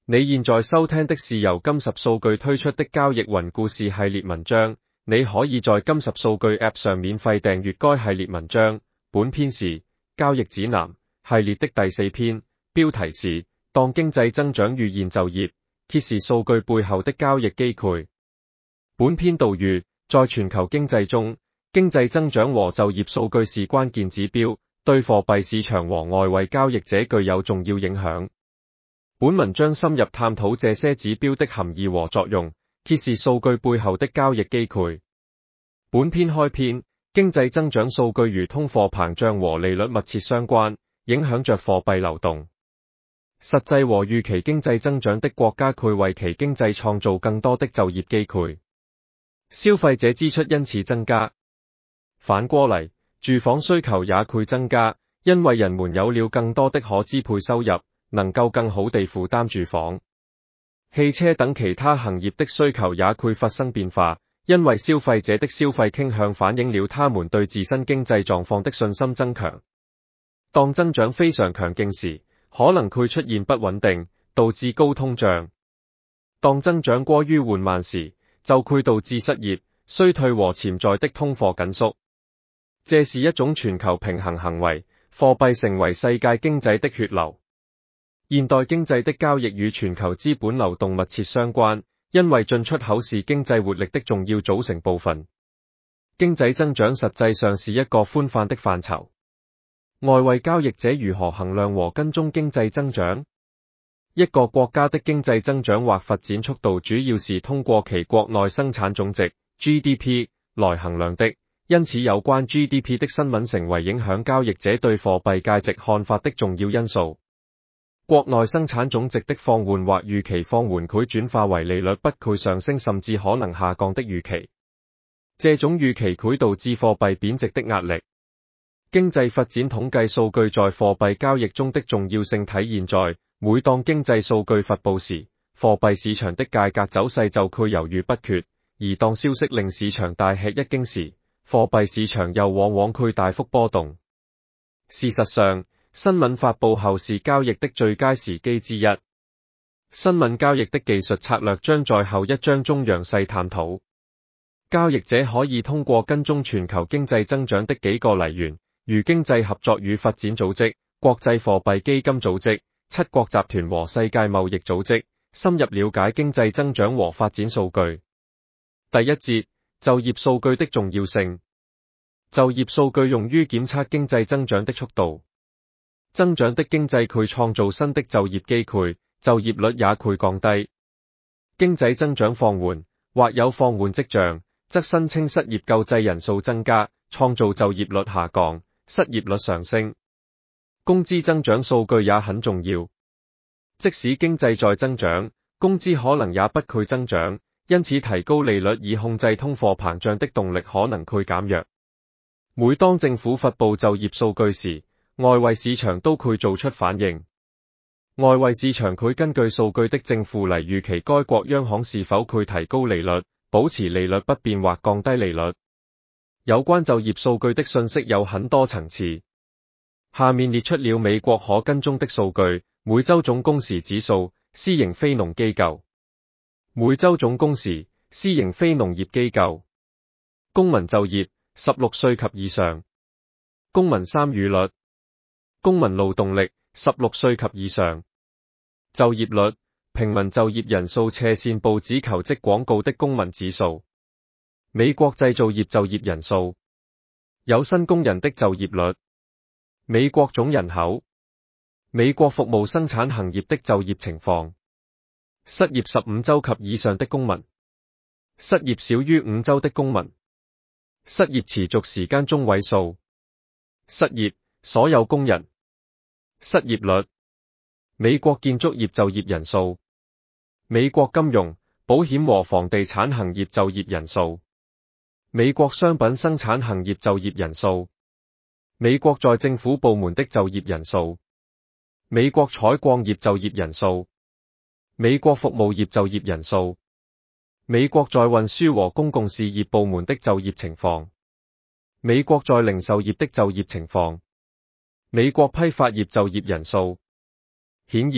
你現在收聽的是由金十數據推出的交易雲故事系列文章，你可以在金十數據 App 上免費訂閱該系列文章。本篇是交易指南系列的第4篇，標題是當經濟增長預言就業，揭示數據背後的交易機攰。本篇導語，在全球經濟中，經濟增長和就業數據是關鍵指標，對貨幣市場和外圍交易者具有重要影響。本文章深入探討這些指標的含義和作用，揭示數據背後的交易機攰。本篇開篇，經濟增長數據與通貨膨脹和利率密切相關，影響着貨幣流動。實際和預期經濟增長的國家攰為其經濟創造更多的就業機攰，消費者支出因此增加。反過來，住房需求也攰增加，因為人們有了更多的可支配收入，能夠更好地負擔住房。汽車等其他行業的需求也攰發生變化，因為消費者的消費傾向反映了他們對自身經濟狀況的信心增強。當增長非常強勁時，可能會出現不穩定，導致高通脹。當增長過於緩慢時，就會導致失業、衰退和潛在的通貨緊縮。這是一種全球平衡行為，貨幣成為世界經濟的血流。現代經濟的交易與全球資本流動密切相關，因為進出口是經濟活力的重要組成部分。經濟增長實際上是一個寬泛的範疇。外圍交易者如何衡量和跟蹤經濟增長？一個國家的經濟增長或發展速度主要是通過其國內生產總值 GDP 來衡量的，因此有關 GDP 的新聞成為影響交易者對貨幣價值看法的重要因素。國內生產總值的放緩或預期放緩會轉化為利率不會上升甚至可能下降的預期，這種預期會導致貨幣貶值的壓力。經濟發展統計數據在貨幣交易中的重要性體現在，每當經濟數據發佈時，貨幣市場的價格走勢就會猶豫不決，而當消息令市場大吃一驚時，貨幣市場又往往會大幅波動。事實上，新聞發佈後是交易的最佳時機之一。新聞交易的技術策略將在後一章中詳細探討。交易者可以通過跟蹤全球經濟增長的幾個來源，如經濟合作與發展組織、國際貨幣基金組織、七國集團和世界貿易組織，深入了解經濟增長和發展數據。第一節，就業數據的重要性。就業數據用於檢測經濟增長的速度。增長的經濟會創造新的就業機會，就業率也會降低。經濟增長放緩，或有放緩跡象，則申請失業救濟人數增加，創造就業率下降，失業率上升。工資增長數據也很重要。即使經濟在增長，工資可能也不會增長，因此提高利率以控制通貨膨脹的動力可能會減弱。每當政府發佈就業數據時，外圍市場都會做出反應。外圍市場會根據數據的正負嚟預期該國央行是否會提高利率、保持利率不變或降低利率。有關就業數據的信息有很多層次。下面列出了美國可跟蹤的數據：每週總工時指數、私營非農機構；每週總工時、私營非農業機構；公民就業16歲及以上；公民參與率；公民勞動力16歲及以上；就業率、平民就業人數斜線報紙求職廣告的公民指數；美國製造業就業人數；有薪工人的就業率；美國總人口；美國服務生產行業的就業情況；失業15週及以上的公民；失業少於5週的公民；失業持續時間中位數；失業所有工人；失業率；美國建築業就業人數；美國金融、保險和房地產行業就業人數；美國商品生產行業就業人數；美國在政府部門的就業人數；美國採礦業就業人數；美國服務業就業人數；美國在運輸和公共事業部門的就業情況；美國在零售業的就業情況；美國批發業就業人數。顯然，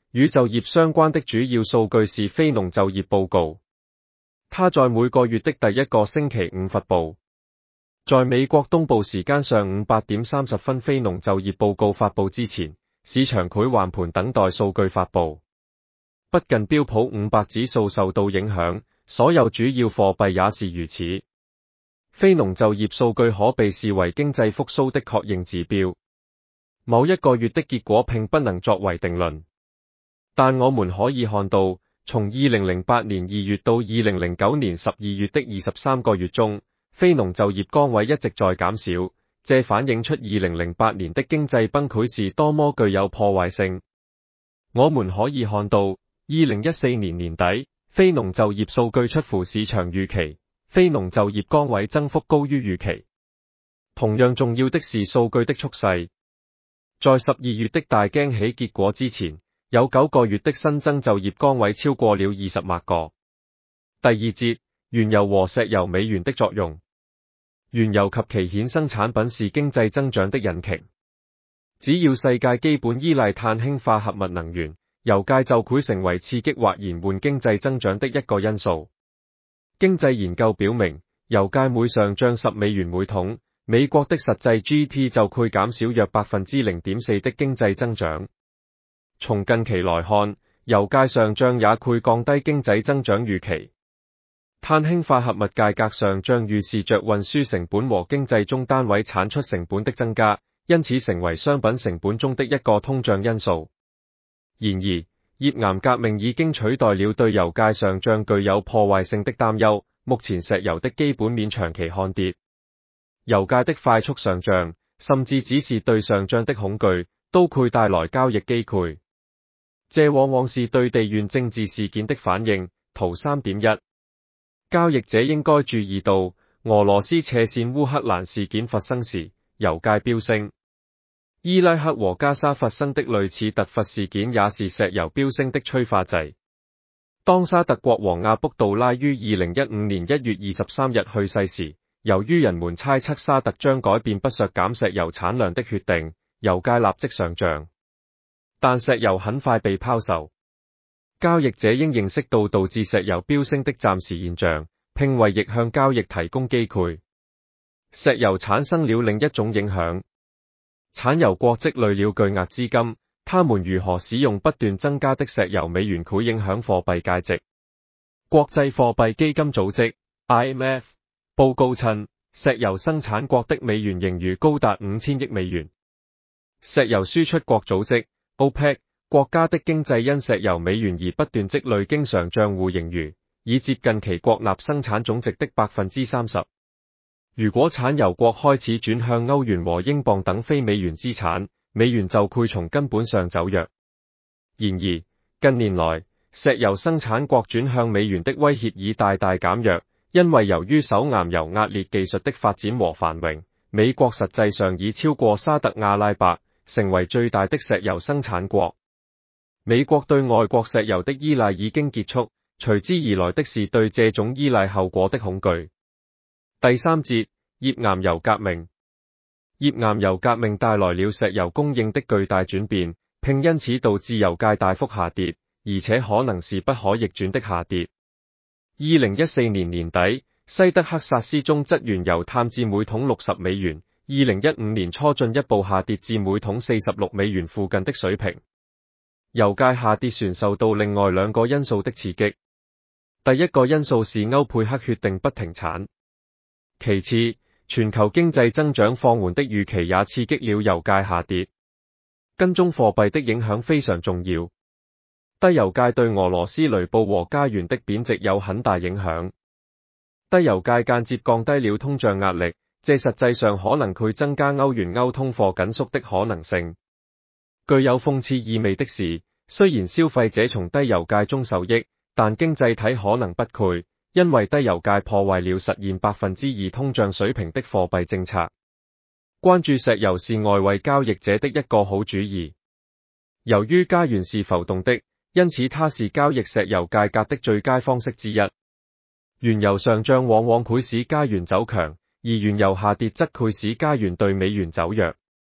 與就業相關的主要數據是非農就業報告，它在每個月的第一個星期五發布。在美國東部時間上午8點30分非農就業報告發布之前，市場會橫盤等待數據發布。不僅標普500指數受到影響，所有主要貨幣也是如此。非農就業數據可被視為經濟復甦的確認指標。某一個月的結果並不能作為定論，但我們可以看到，從2008年2月到2009年12月的23個月中，非農就業崗位一直在減少，這反映出2008年的經濟崩潰是多麼具有破壞性。我們可以看到，2014年年底，非農就業數據出乎市場預期，非農就業崗位增幅高於預期。同樣重要的是數據的速勢。在12月的大驚喜結果之前，有9個月的新增就業崗位超過了20萬個。第二節，原油和石油美元的作用。原油及其衍生產品是經濟增長的引擎。只要世界基本依賴碳氫化合物能源，油價就會成為刺激或延緩經濟增長的一個因素。經濟研究表明，油價每上漲10美元每桶，美國的實際 GDP 就會減少約 0.4% 的經濟增長。從近期來看，油價上漲也會降低經濟增長預期。碳氫化合物價格上漲預示着運輸成本和經濟中單位產出成本的增加，因此成為商品成本中的一個通脹因素。然而，頁岩革命已經取代了對油價上漲具有破壞性的擔憂，目前石油的基本面長期看跌。油價的快速上漲，甚至只是對上漲的恐懼，都會帶來交易機會。這往往是對地緣政治事件的反應。圖 3.1， 交易者應該注意到，俄羅斯斜線烏克蘭事件發生時，油價飆升。伊拉克和加沙發生的類似突發事件也是石油飆升的催化劑。當沙特國王阿卜杜拉於2015年1月23日去世時，由於人們猜測沙特將改變不削減石油產量的決定，油價立即上漲。但石油很快被拋售。交易者應認識到導致石油飆升的暫時現象，並為逆向交易提供機會。石油產生了另一種影響。產油國積累了巨額資金，他們如何使用不斷增加的石油美元會影響貨幣價值。國際貨幣基金組織 IMF 報告稱，石油生產國的美元盈餘高達5000億美元。石油輸出國組織 OPEC 國家的經濟因石油美元而不斷積累經常賬戶盈餘，已接近其國內生產總值的 30%。如果產油國開始轉向歐元和英鎊等非美元資產，美元就會從根本上走弱。然而，近年來，石油生產國轉向美元的威脅已大大減弱，因為由於頁岩油壓裂技術的發展和繁榮，美國實際上已超過沙特阿拉伯，成為最大的石油生產國。美國對外國石油的依賴已經結束，隨之而來的是對這種依賴後果的恐懼。第三節，頁岩油革命。頁岩油革命帶來了石油供應的巨大轉變，並因此導致油價大幅下跌，而且可能是不可逆轉的下跌。2014年年底，西德克薩斯中質原油探至每桶60美元，2015年初進一步下跌至每桶46美元附近的水平。油價下跌旋受到另外兩個因素的刺激。第一個因素是歐佩克決定不停產。其次，全球經濟增長放緩的預期也刺激了油價下跌。跟蹤貨幣的影響非常重要。低油價對俄羅斯雷布和加元的貶值有很大影響。低油價間接降低了通脹壓力，這實際上可能會增加歐元歐通貨緊縮的可能性。具有諷刺意味的是，雖然消費者從低油價中受益，但經濟體可能不攰。因為低油價破壞了實現 2% 通脹水平的貨幣政策。關注石油是外圍交易者的一個好主意。由於加元是浮動的，因此它是交易石油價格的最佳方式之一。原油上漲往往會使加元走強，而原油下跌則會使加元對美元走弱。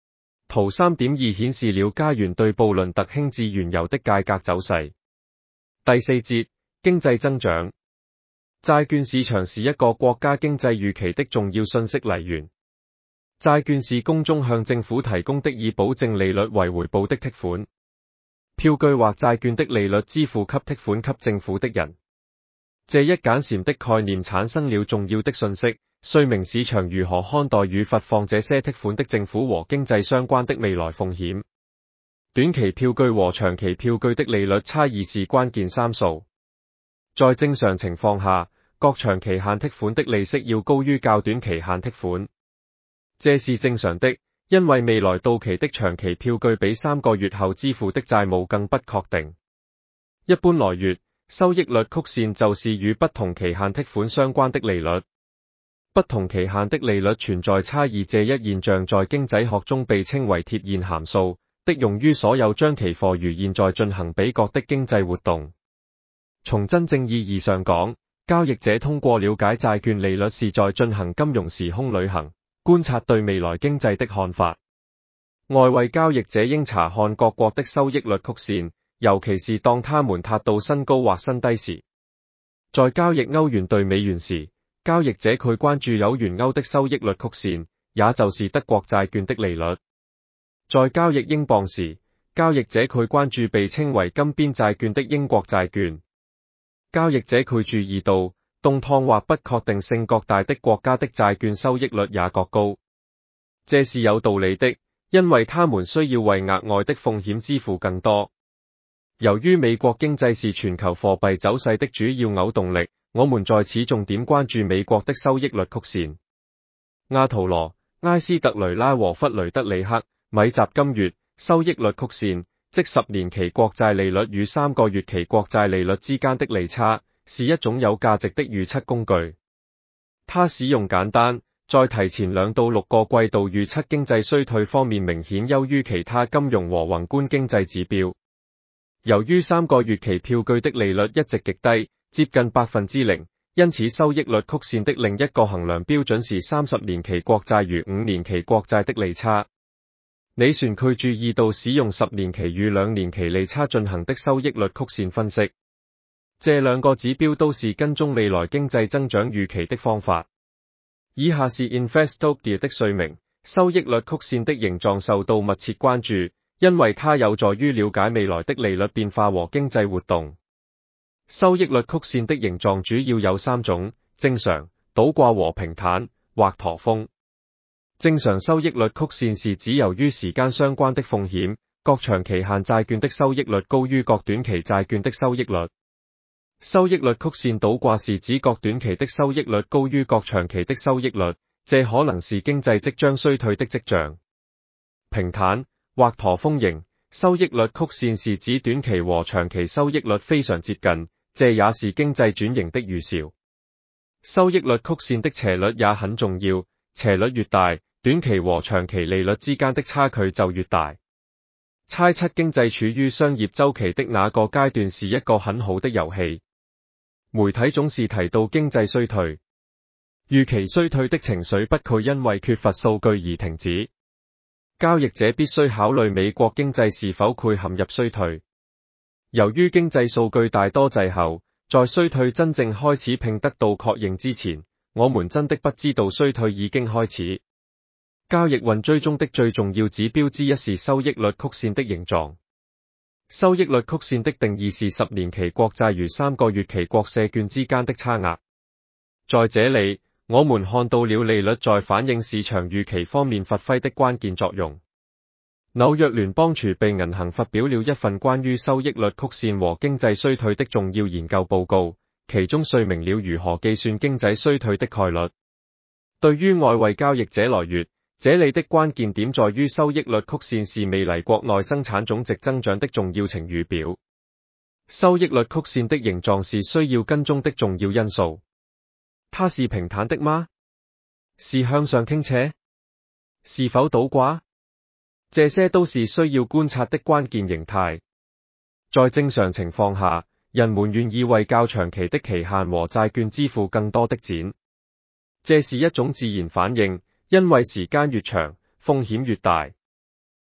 圖 3.2 顯示了加元對布倫特輕質原油的價格走勢。第四節，經濟增長。債券市場是一個國家經濟預期的重要信息來源。債券是公眾向政府提供的以保證利率為回報的剔款。票據或債券的利率支付給剔款給政府的人。這一簡闡的概念產生了重要的信息，說明市場如何看待與發放這些剔款的政府和經濟相關的未來風險。短期票據和長期票據的利率差異是關鍵參數。在正常情況下，各長期限剔款的利息要高於較短期限剔款。這是正常的，因為未來到期的長期票據比3個月後支付的債務更不確定。一般來說，收益率曲線就是與不同期限剔款相關的利率。不同期限的利率存在差異這一現象在經濟學中被稱為貼現函數，的用於所有將期貨如現在進行比較的經濟活動。從真正意義上講，交易者通過了解債券利率是在進行金融時空旅行，觀察對未來經濟的看法。外圍交易者應查看各國的收益率曲線，尤其是當他們達到新高或新低時。在交易歐元對美元時，交易者佢關注有元歐的收益率曲線，也就是德國債券的利率。在交易英鎊時，交易者佢關注被稱為金邊債券的英國債券。交易者佢注意到，動盪或不確定性各大的國家的債券收益率也各高。這是有道理的，因為他們需要為額外的風險支付更多。由於美國經濟是全球貨幣走勢的主要偶動力，我們在此重點關注美國的收益率曲線。亞圖羅、埃斯特雷拉和弗雷德里克、米集金月收益率曲線，即10年期國債利率與3個月期國債利率之間的利差，是一種有價值的預測工具。它使用簡單，在提前2到6個季度預測經濟衰退方面明顯優於其他金融和宏觀經濟指標。由於3個月期票據的利率一直極低，接近0%，因此收益率曲線的另一個衡量標準是30年期國債與5年期國債的利差。你旋佢注意到使用10年期與2年期利差進行的收益率曲線分析。這兩個指標都是跟蹤未來經濟增長預期的方法。以下是 Investopedia 的說明，收益率曲線的形狀受到密切關注，因為它有助於了解未來的利率變化和經濟活動。收益率曲線的形狀主要有3種：正常、倒掛和平坦或駝峰。正常收益率曲線是指由於時間相關的風險，各長期限債券的收益率高於各短期債券的收益率。收益率曲線倒掛是指各短期的收益率高於各長期的收益率，這可能是經濟即將衰退的跡象。平坦或駝峰型收益率曲線是指短期和長期收益率非常接近，這也是經濟轉型的預兆。收益率曲線的斜率也很重要，斜率越大，短期和長期利率之間的差距就越大。猜測經濟處於商業週期的哪個階段是一個很好的遊戲。媒體總是提到經濟衰退，預期衰退的情緒不會因為缺乏數據而停止。交易者必須考慮美國經濟是否會陷入衰退。由於經濟數據大多滯後，在衰退真正開始並得到確認之前，我們真的不知道衰退已經開始。交易運追蹤的最重要指標之一是收益率曲線的形狀。收益率曲線的定義是10年期國債與3個月期國債券之間的差額。在這裡，我們看到了利率在反映市場預期方面發揮的關鍵作用。紐約聯邦儲備銀行發表了一份關於收益率曲線和經濟衰退的重要研究報告，其中說明了如何計算經濟衰退的概率。對於外圍交易者來說，這裡的關鍵點在於收益率曲線是未來國內生產總值增長的重要晴雨表。收益率曲線的形狀是需要跟蹤的重要因素。它是平坦的嗎？是向上傾斜？是否倒掛？這些都是需要觀察的關鍵形態。在正常情況下，人們願意為較長期的期限和債券支付更多的錢。這是一種自然反應，因為時間越長，風險越大。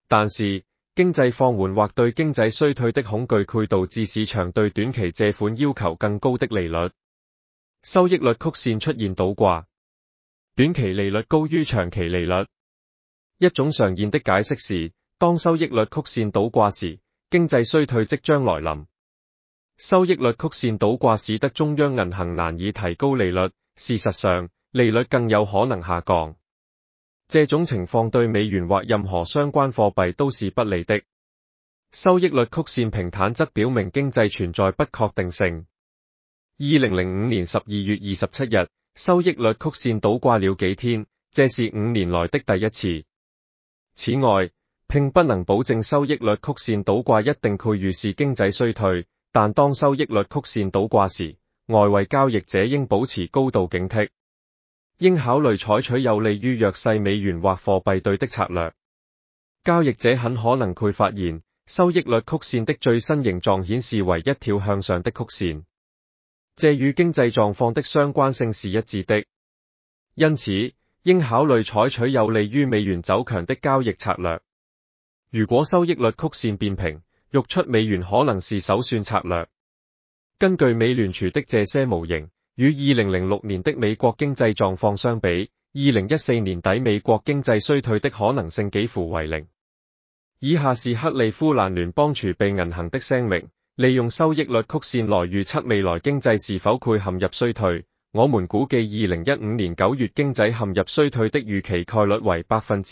但是，經濟放緩或對經濟衰退的恐懼會導致市場對短期借款要求更高的利率，收益率曲線出現倒掛，短期利率高於長期利率。一種常見的解釋是，當收益率曲線倒掛時，經濟衰退即將來臨。收益率曲線倒掛使得中央銀行難以提高利率，事實上，利率更有可能下降。這種情況對美元或任何相關貨幣都是不利的。收益率曲線平坦則表明經濟存在不確定性。2005年12月27日，收益率曲線倒掛了幾天，這是5年來的第一次。此外，並不能保證收益率曲線倒掛一定會預示經濟衰退，但當收益率曲線倒掛時，外圍交易者應保持高度警惕，應考慮採取有利於弱勢美元或貨幣對的策略。交易者很可能會發現，收益率曲線的最新形狀顯示為一條向上的曲線，這與經濟狀況的相關性是一致的。因此，應考慮採取有利於美元走強的交易策略。如果收益率曲線變平，溢出美元可能是首選策略。根據美聯儲的這些模型，與2006年的美國經濟狀況相比，2014年底美國經濟衰退的可能性幾乎為零。以下是克利夫蘭聯邦儲備銀行的聲明，利用收益率曲線來預測未來經濟是否會陷入衰退。我們估計2015年9月經濟陷入衰退的預期概率為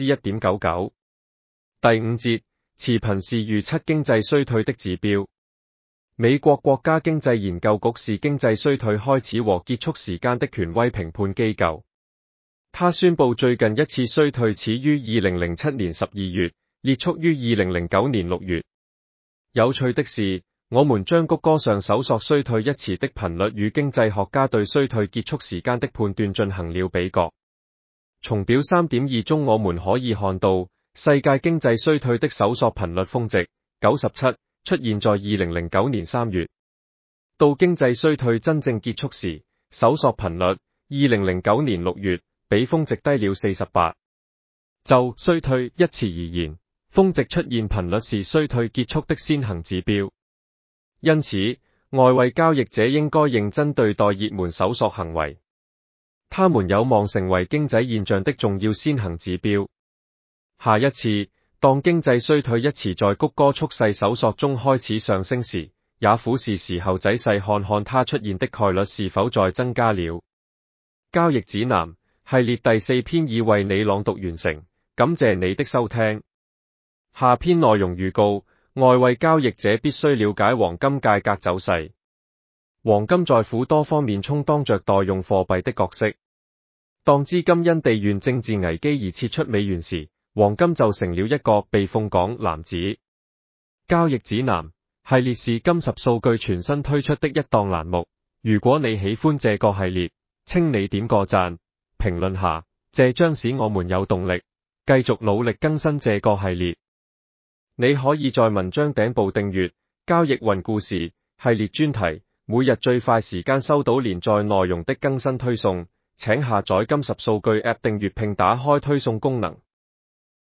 1.99%。第5節，持平是預測經濟衰退的指標。美國國家經濟研究局是經濟衰退開始和結束時間的權威評判機構。他宣布最近一次衰退始於2007年12月，結束於2009年6月。有趣的是，我們將谷歌上搜索衰退一詞的頻率與經濟學家對衰退結束時間的判斷進行了比較。從表 3.2 中我們可以看到，世界經濟衰退的搜索頻率峰值97出現在2009年3月，到經濟衰退真正結束時，搜索頻率2009年6月比峰值低了48。就衰退一詞而言，峰值出現頻率是衰退結束的先行指標。因此，外圍交易者應該認真對待熱門搜索行為，他們有望成為經濟現象的重要先行指標。下一次，當經濟衰退一詞在谷歌速勢搜索中開始上升時，也許是時候仔細看看它出現的概率是否再增加了。交易指南系列第4篇已為你朗讀完成，感謝你的收聽。下篇內容預告：外圍交易者必須了解黃金價格走勢。黃金在乎多方面充當着代用貨幣的角色。當資金因地緣政治危機而撤出美元時，黃金就成了一個避風港籃子。交易指南系列是金十數據全新推出的一檔欄目。如果你喜歡這個系列，請你點個讚，評論下，這將使我們有動力繼續努力更新這個系列。你可以在文章頂部訂閱交易雲故事系列專題，每日最快時間收到連載內容的更新推送。請下載金十數據 App 訂閱並打開推送功能。